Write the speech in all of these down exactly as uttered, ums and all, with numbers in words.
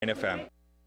F M.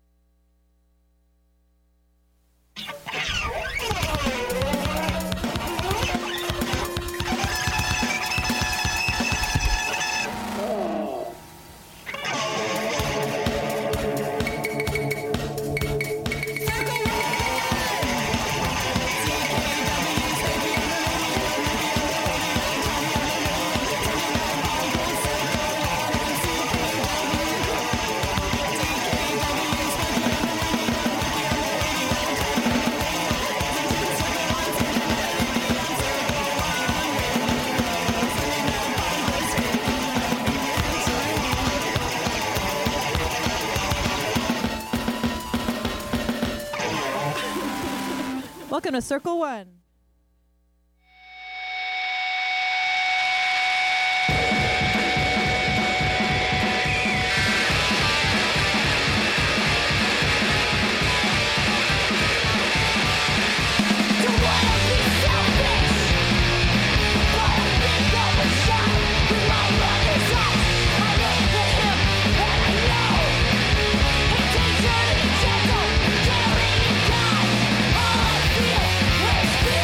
Welcome to Circle One. Gentle, caring God. All I feel is fear.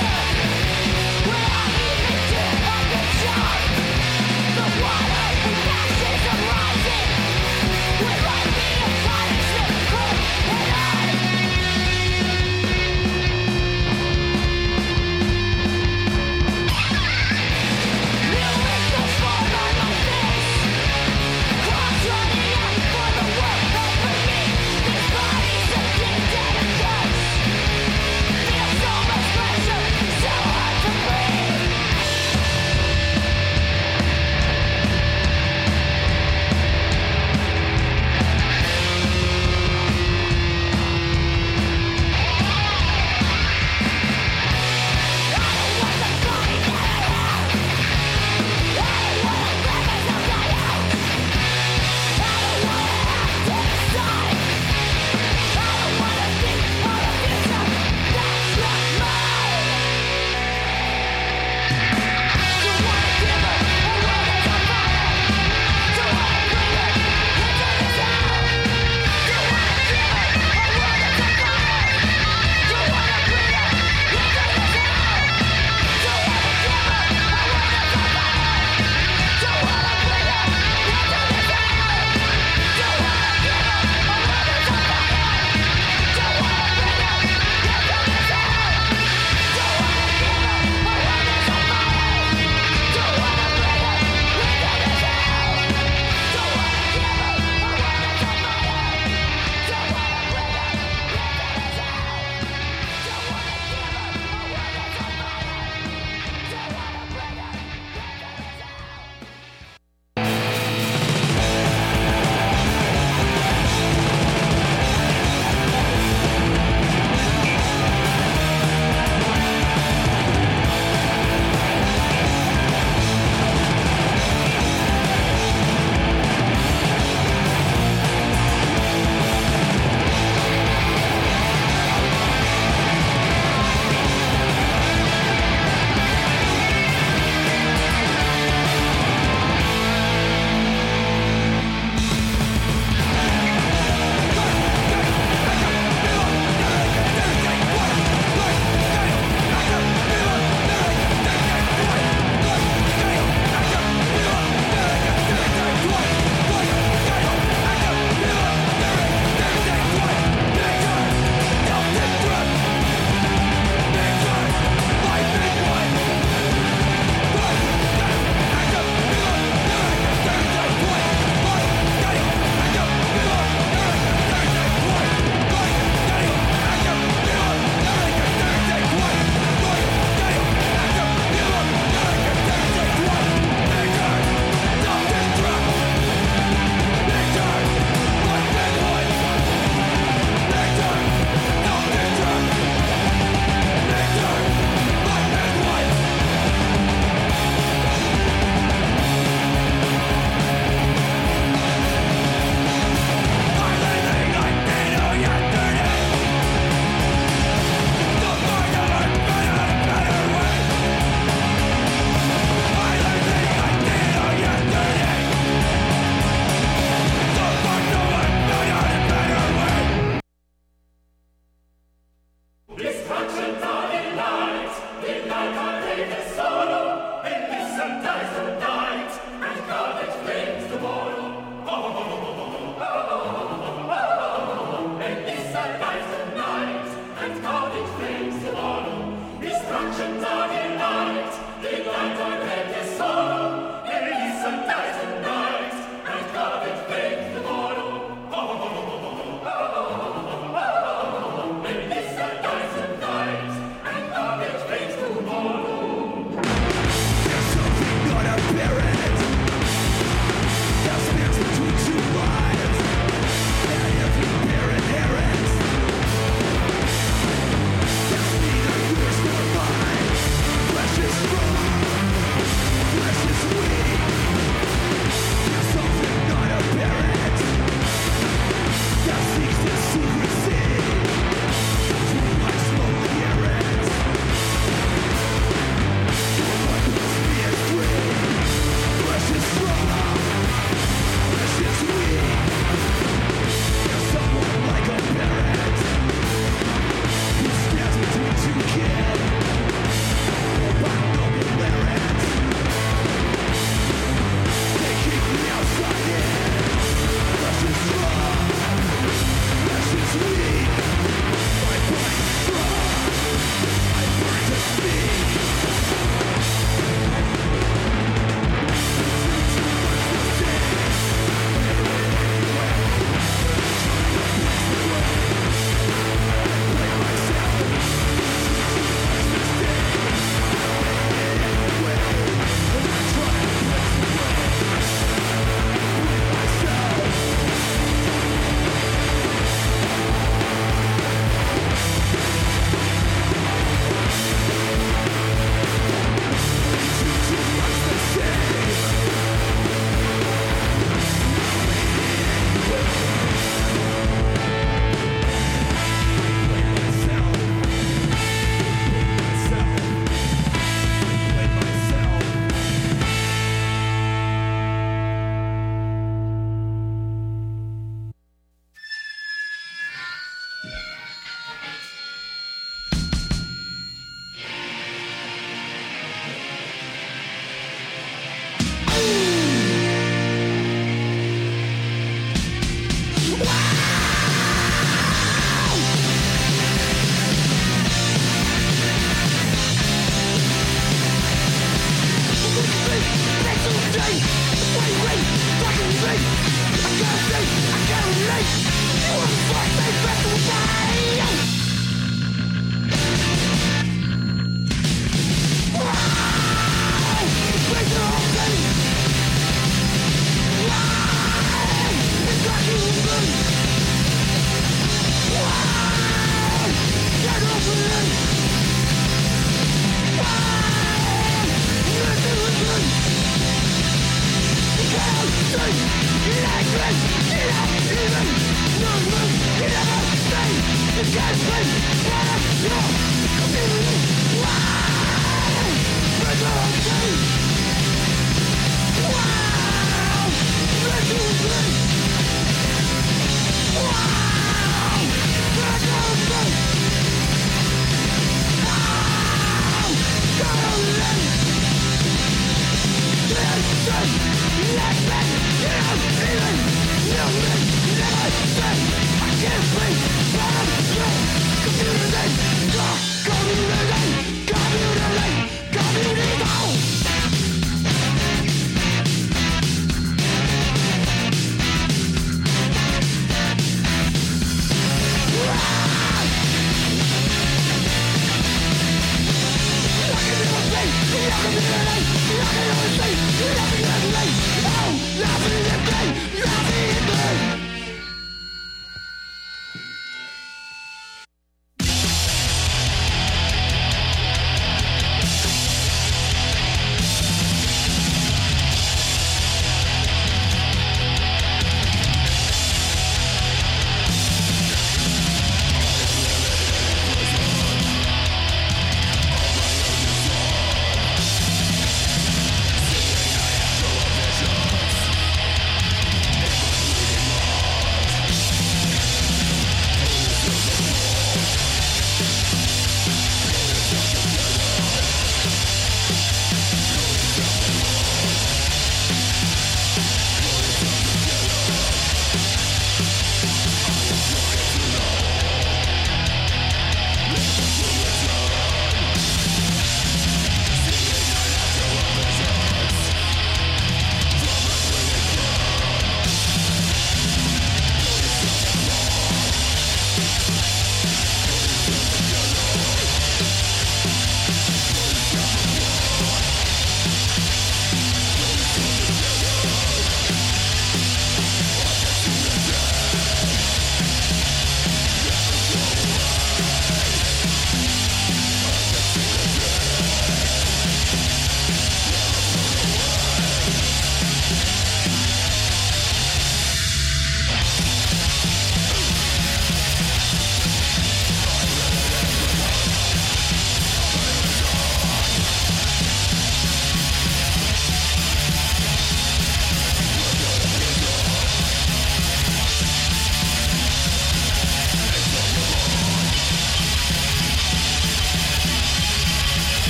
I can't breathe, but I'm still confusing.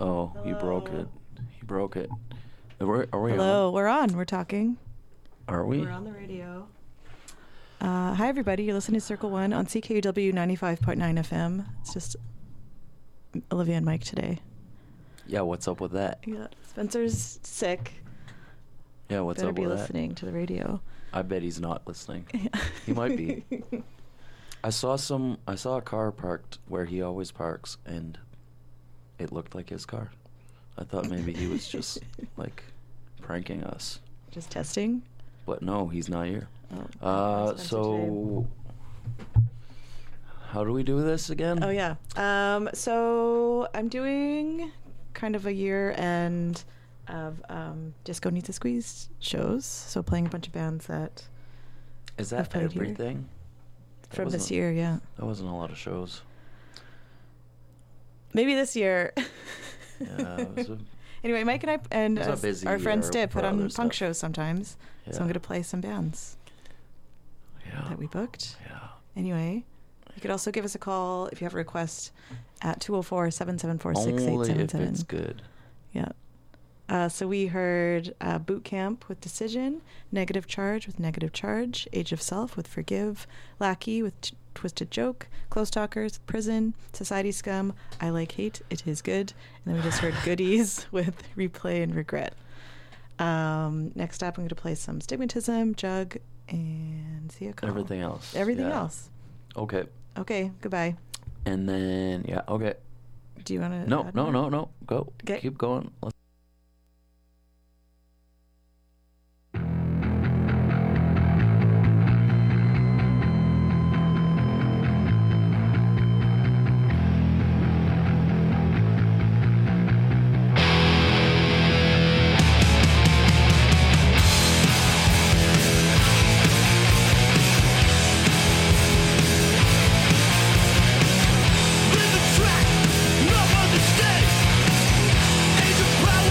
Oh, Hello. you broke it. You broke it. Are we, are we Hello, on? we're on. We're talking. Are we? We're on the radio. Uh, hi, everybody. You're listening to Circle One on C K U W ninety-five point nine F M. It's just Olivia and Mike today. Yeah, what's up with that? Yeah, Spencer's sick. Yeah, what's Better up be with listening that? to the radio. I bet he's not listening. He might be. I saw some. I saw a car parked where he always parks, and it looked like his car. I thought maybe he was just like pranking us. Just testing. But no, he's not here. Oh, Uh, Spencer so how do we do this again? Oh yeah. Um, so I'm doing kind of a year end of um, Disco Needs a Squeeze shows. So playing a bunch of bands that Is I've that played here. everything? That from this wasn't- year, yeah. That wasn't a lot of shows. Maybe this year. Yeah, it was a, Anyway, Mike and I and It was a uh, busy our friend year Stip for put on other punk stuff. shows sometimes. yeah. So I'm going to play some bands yeah. that we booked. Yeah. Anyway, you could also give us a call if you have a request at two oh four, seven seven four, six eight Only seven if seven. it's good. Yeah. Uh, so we heard uh, Boot Camp with Decision, Negative Charge with Negative Charge, Age of Self with Forgive, Lackey with t- Twisted Joke, Close Talkers, Prison, Society Scum, I Like Hate, It Is Good, and then we just heard Goodies with Replay and Regret. Um, next up, I'm going to play some Stigmatism, Jug, and see a call. Everything else. Everything yeah. else. Okay. Okay, goodbye. And then yeah. Okay. Do you want to? No, no, no, no. Go. Okay. Keep going. Let's Track, no one to stay. Age of power.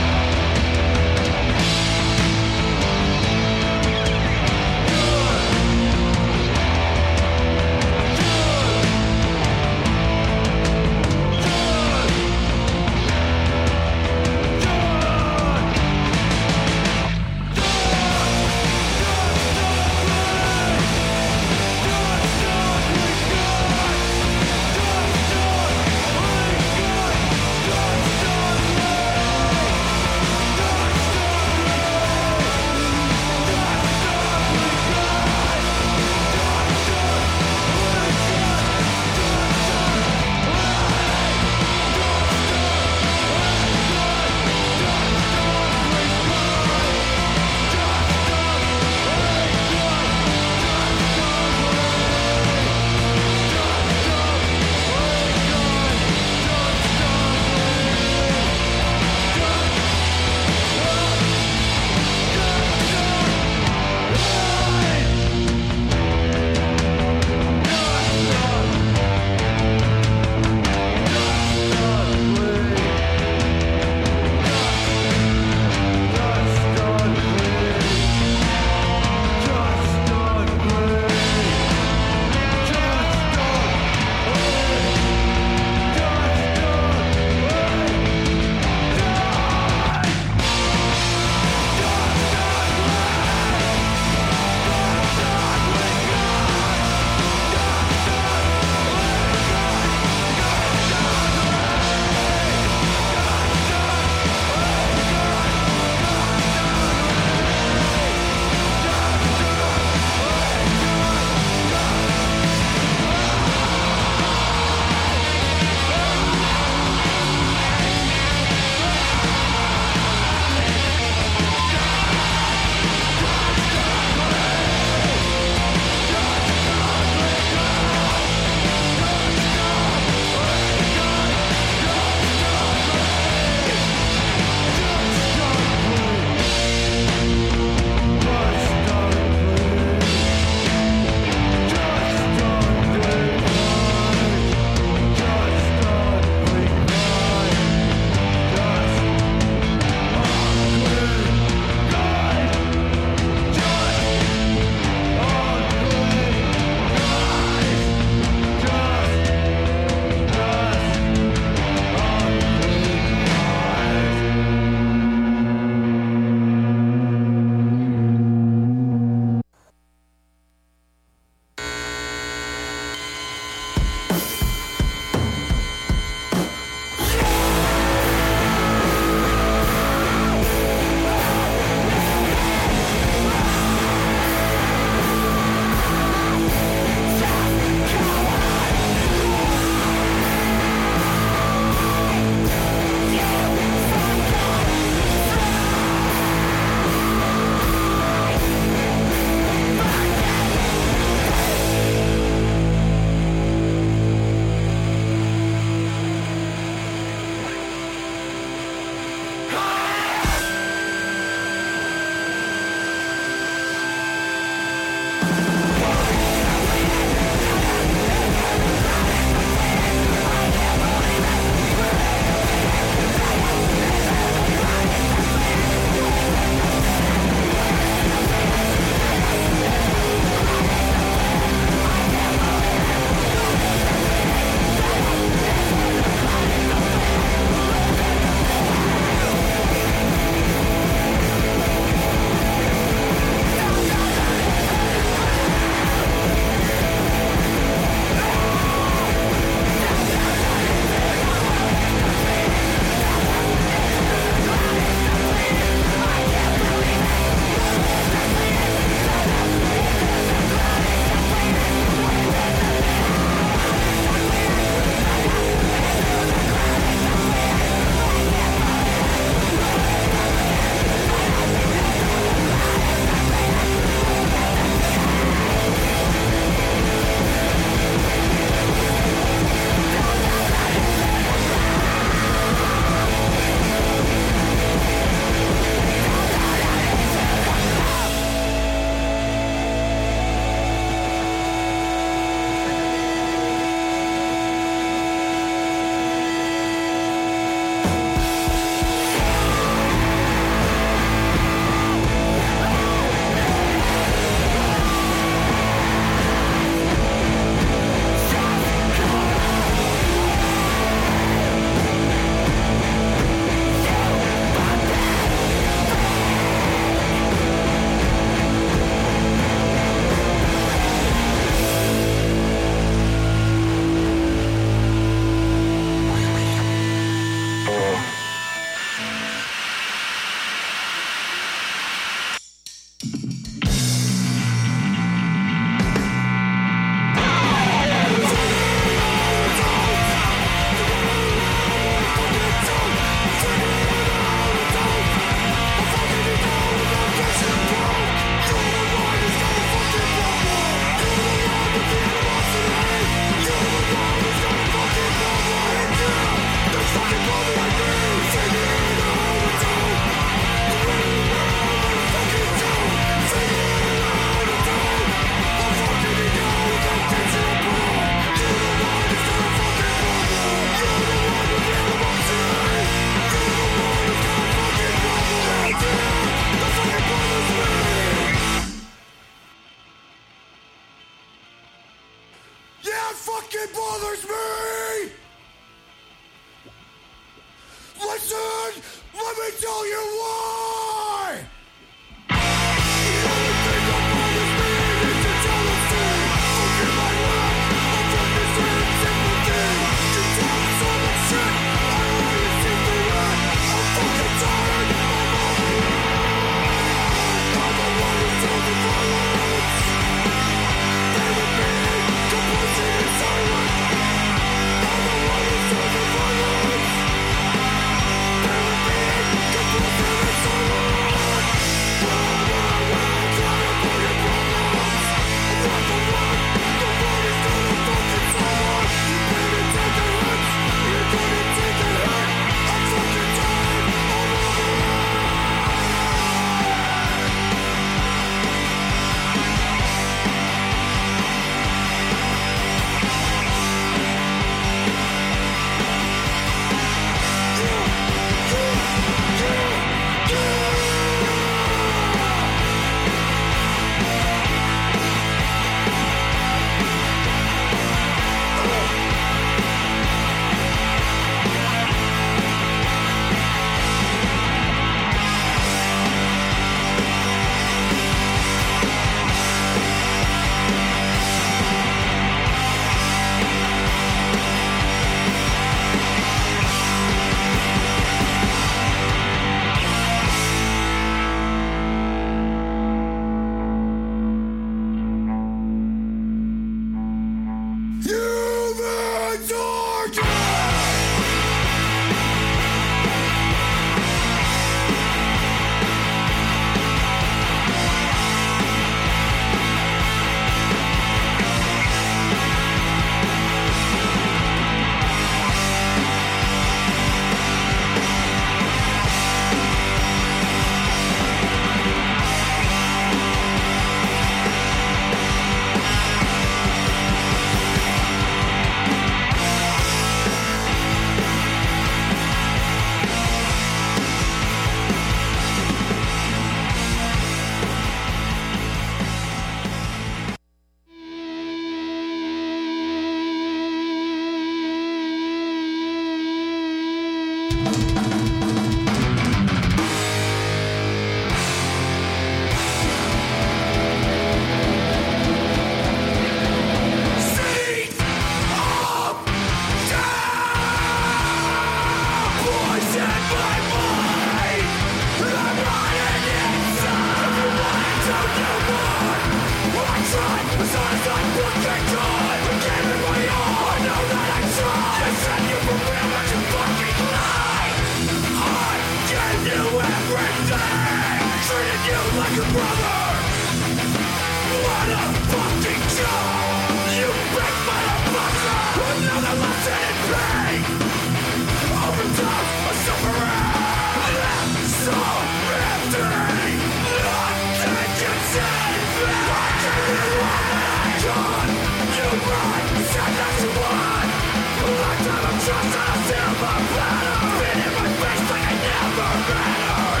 you like a brother. What a fucking job. You break my buzzer. Another lesson in pain. Overdose of suffering. So empty. Nothing can save me. I can be one that I can. You run, said that you won. A lifetime of trust on a silver platter. Spit in my face like I never mattered.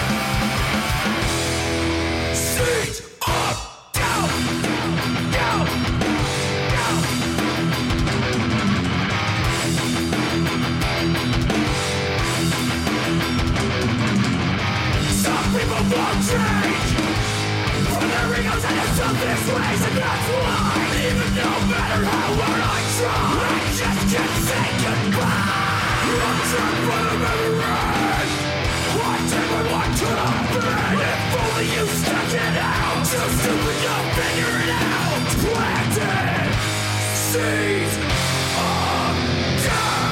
Seeds of doubt. Doubt. Doubt. Some people won't change. From their egos and their selfish ways. And that's why, even no matter how hard I try, I just can't say goodbye. I'm trapped by the memories. What did I want to be? If only you stuck it out. Too stupid to figure it out. Planted seeds of doubt.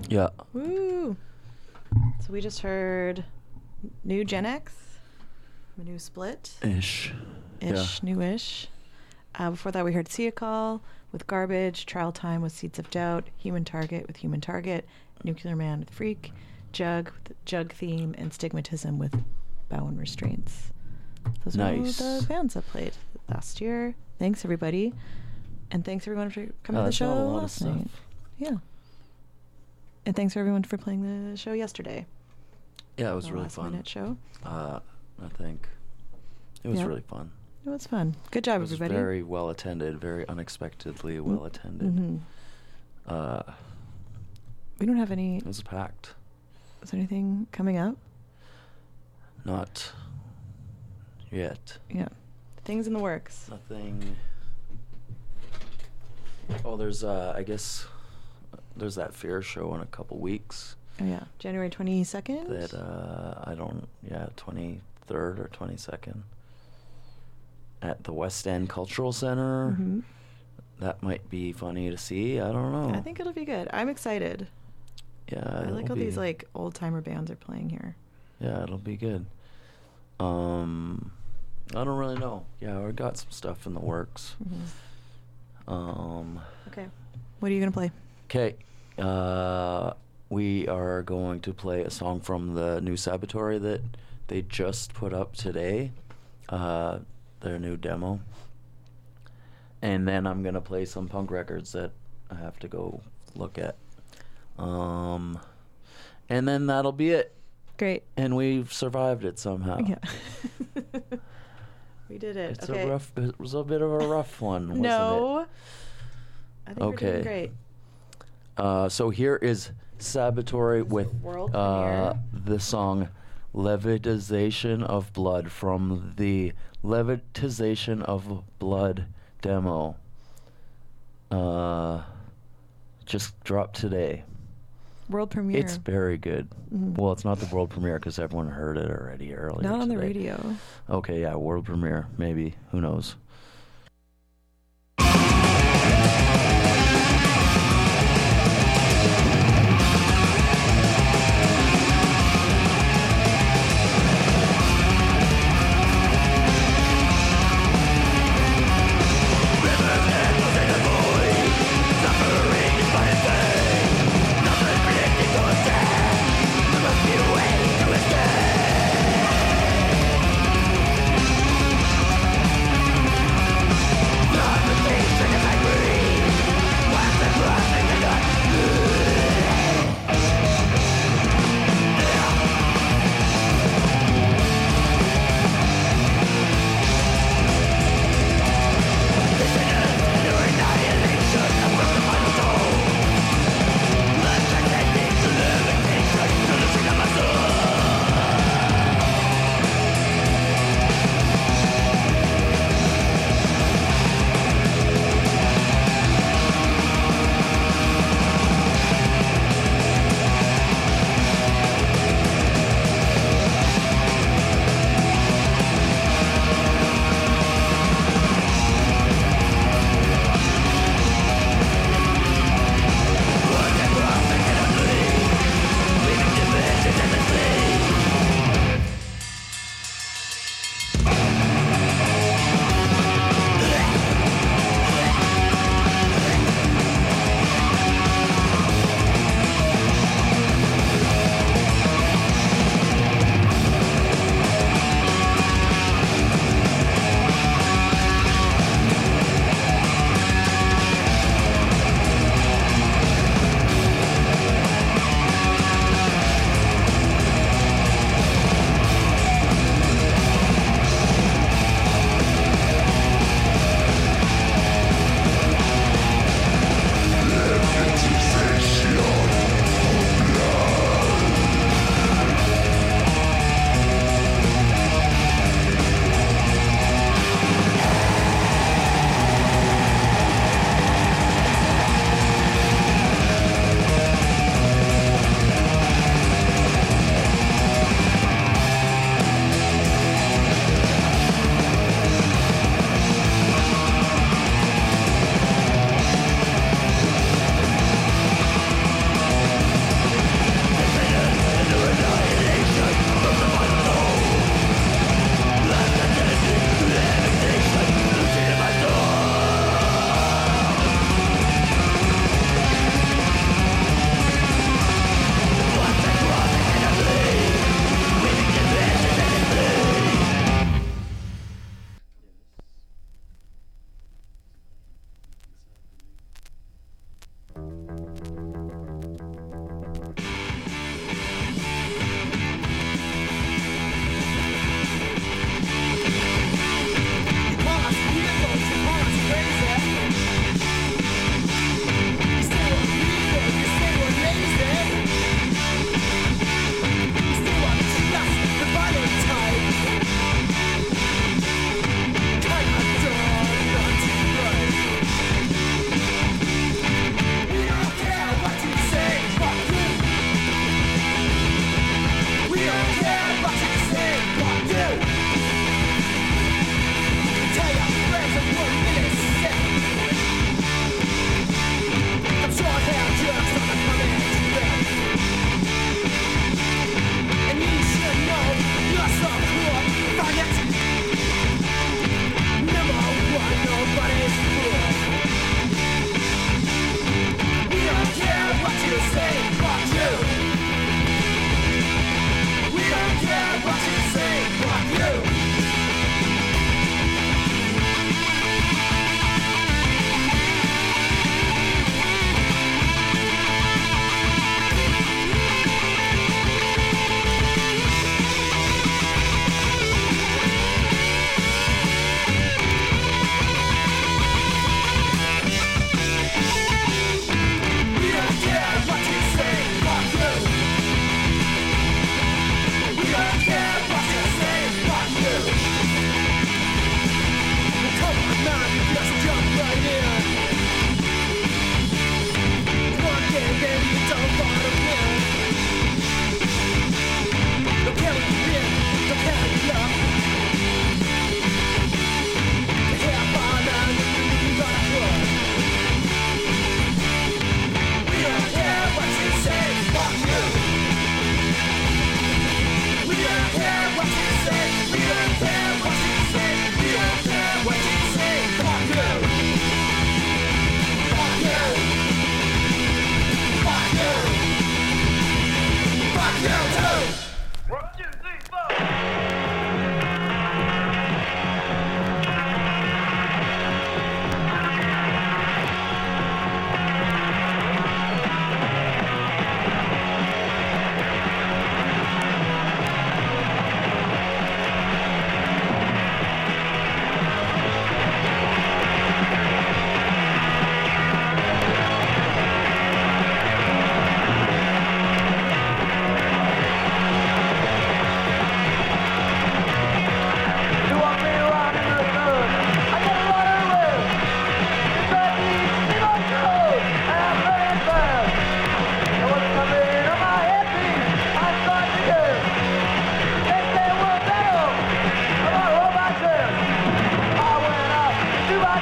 Yeah. Woo! So we just heard new Gen X, a new split. Ish. Ish, Yeah. new-ish. Uh, before that, we heard See a Call with Garbage, Trial Time with Seeds of Doubt, Human Target with Human Target, Nuclear Man with Freak, Jug with Jug Theme, and Stigmatism with Bow and Restraints. Those Nice. are all the bands that played last year. Thanks, everybody. And thanks, everyone, for coming Oh, to the that's not a show lot of last stuff. night. Yeah. And thanks, everyone, for playing the show yesterday. Yeah, it was The really last fun. minute show. Uh, I think it was Yeah. really fun. It was fun. Good job, It was everybody. very well attended, very unexpectedly well attended. Mm-hmm. Uh, We don't have any. it was packed. Is there anything coming up? Not yet. Yeah. Things in the works. Nothing. Oh, there's uh, I guess there's that Fear show in a couple weeks. Oh, yeah. January twenty-second? That uh, I don't. Yeah, twenty-third or twenty-second. At the West End Cultural Center. Mhm. That might be funny to see. I don't know. I think it'll be good. I'm excited. Yeah, I like it'll how these be- like old timer bands are playing here. Yeah, it'll be good. Um, I don't really know. Yeah, we got some stuff in the works. Mhm. Um, Okay. What are you gonna play? okay. Uh, we are going to play a song from the new Sabotory that they just put up today. Uh, their new demo. And then I'm gonna play some punk records that I have to go look at. Um, and then that'll be it. Great. And we've survived it somehow. Yeah. We did it. It's okay. a rough. It was a bit of a rough one, wasn't no. it? I think we're doing Okay. great. Uh, so here is Sabotory It's a with world uh, premiere. the song "Levitization of Blood" from the "Levitization of Blood" demo. Uh, just dropped today. World premiere. It's very good. Mhm. Well, it's not the world premiere because everyone heard it already earlier. Not on the today. radio. Okay, yeah, world premiere, maybe. Who knows? Nothing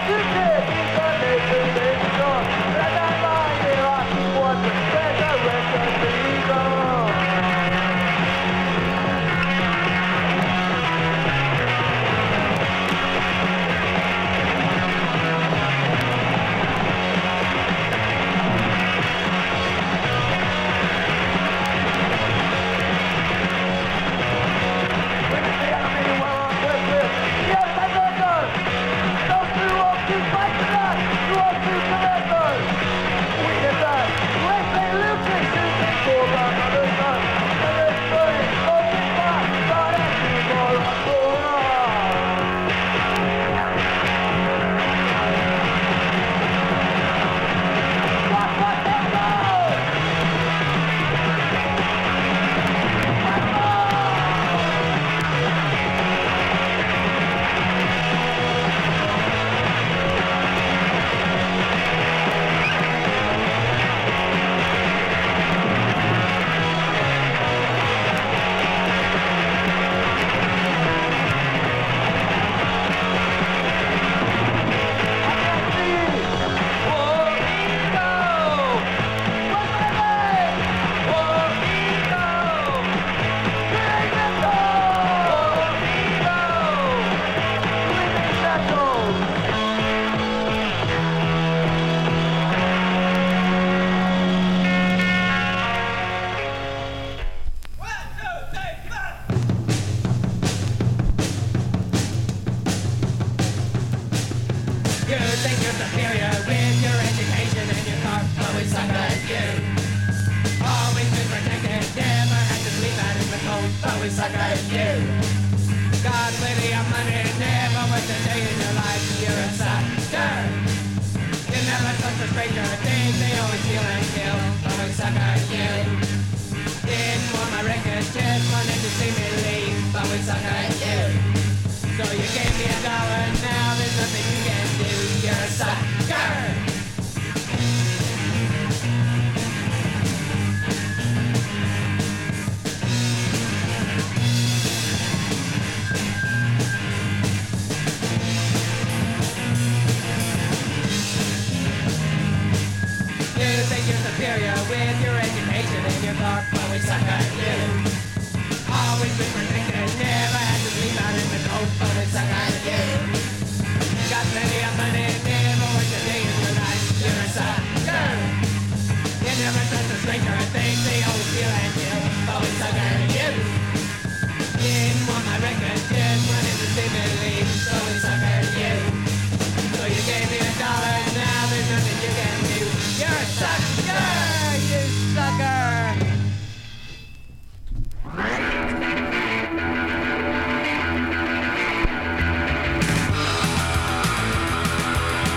Sucker!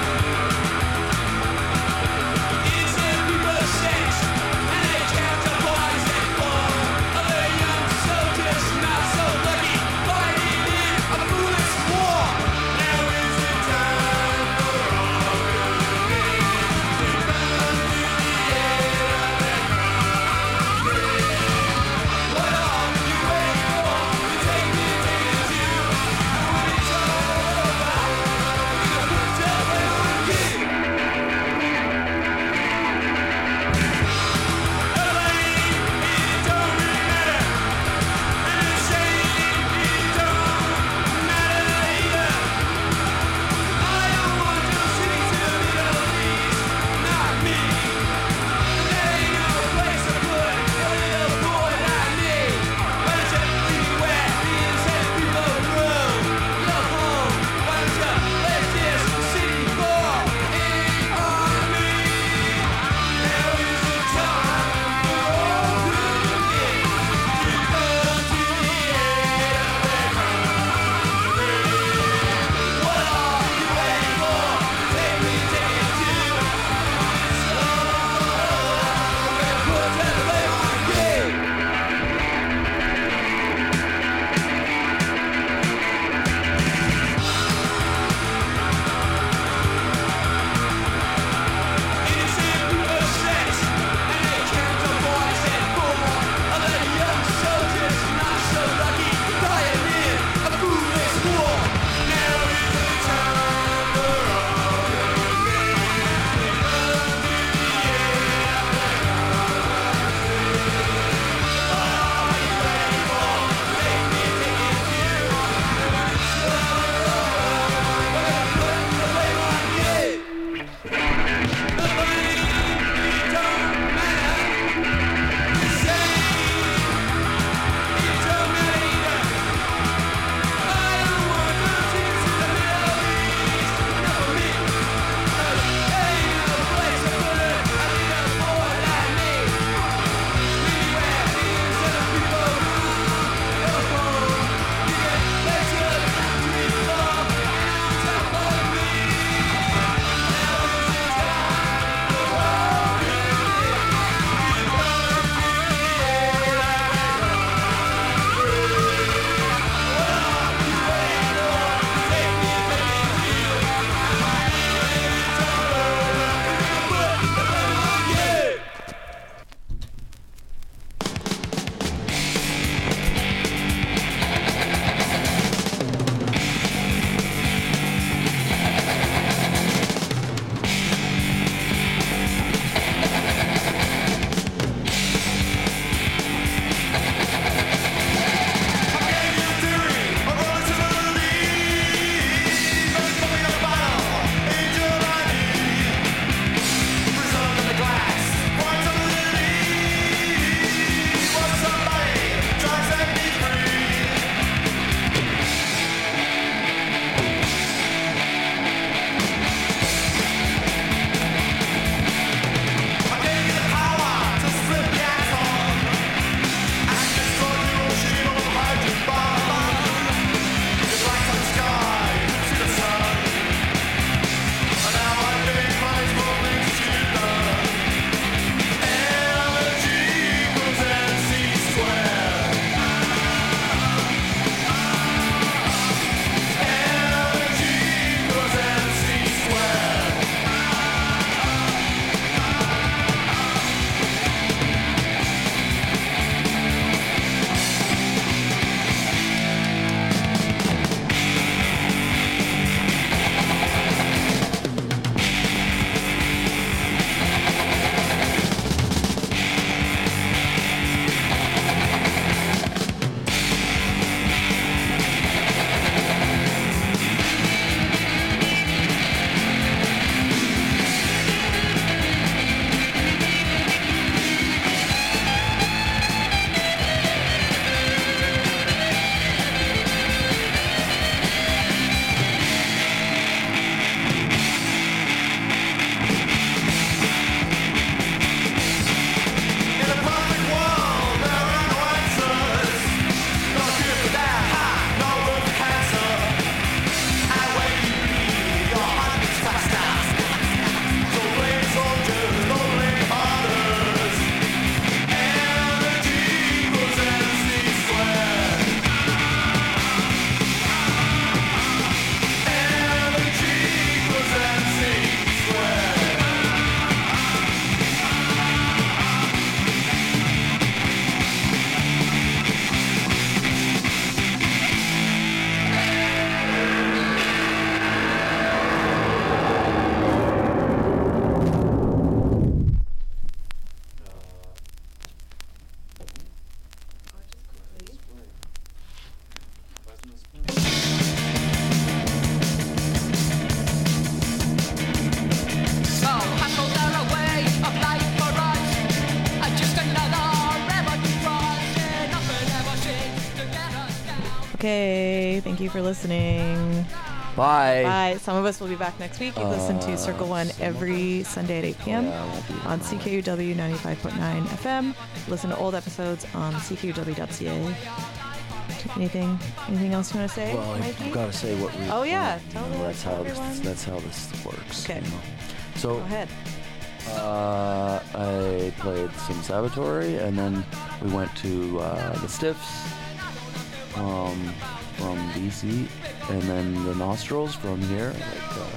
Thank you for listening. Bye. Bye. Some of us will be back next week. You Uh, listen to Circle One some of every Sunday at eight p.m. Yeah, I won't be on tomorrow. C K U W ninety-five point nine F M. Listen to old episodes on C K U W dot C A. Anything? Anything else you want to say, Well, Mikey? I've got to say what we. Oh, yeah. you Tell know, the- that's tell how this. everyone. That's how this works. Okay. You know? So. Go ahead. Uh, I played some Salvatore, and then we went to uh, the Stiffs um, from D C, and then the Nostrils from here, like uh,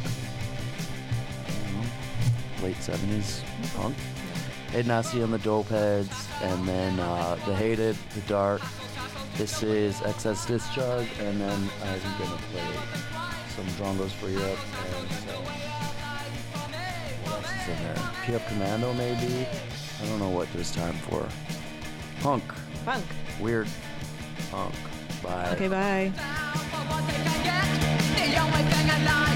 I don't know, late seventies punk. Ed Nasty and the Dope Heads, and then uh, the Hated, the Dark. This is Excess Discharge, and then I'm gonna play some Drongos for Europe and. Uh, What else is in there? P F Commando, maybe? I don't know what there's time for. Punk. Punk. Weird. Punk. Bye. Okay, bye. The only thing I like